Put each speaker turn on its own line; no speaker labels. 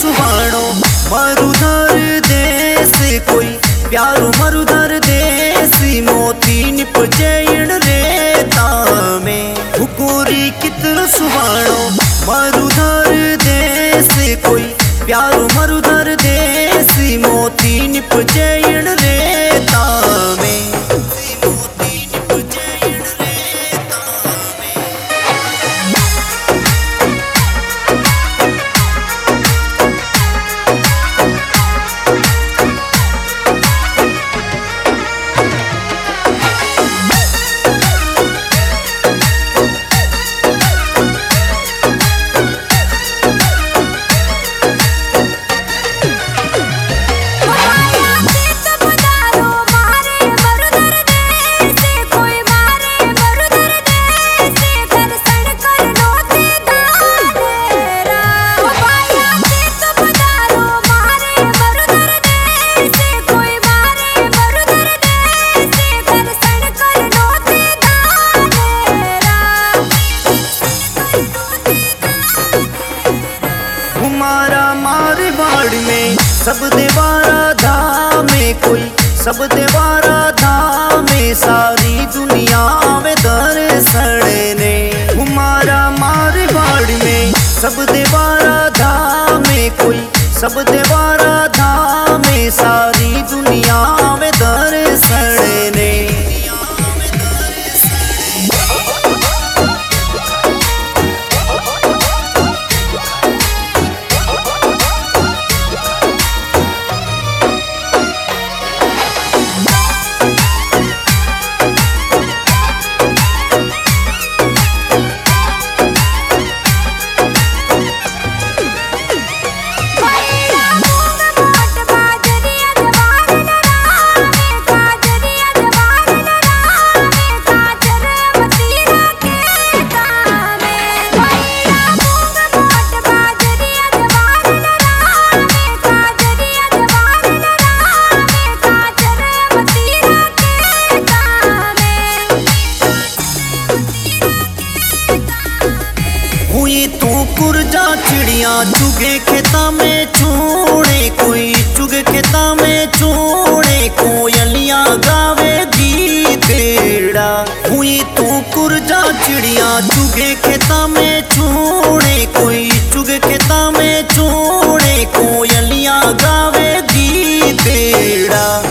सुहाणो मरुधर देश कोई प्यारो मरुधर देसी मोती निपजे इण रेता में हुकोरी कितरो सुहाणो मरुधर देश कोई प्यारो मरुधर देसी मोती निपजे इण रेता में। हमारा मारवाड़ में सब देवारा धाम में कोई सब देवारा धाम में सारी दुनिया में दर्शन ने। हमारा मारवाड़ में सब देवारा धाम में कोई सब देवारा धाम में सारी दुनिया में दर्शन ने। हुई तू कुरजा चिड़िया चुगे खेता में चूड़े कोई चुगे खेता में चूड़े कोयलियां गावे गीतेड़ा। हुई तू कुरजा चिड़िया चुगे खेता में चूड़े कोई चुगे खेता में चूड़े कोयलियां गावे गीतेड़ा।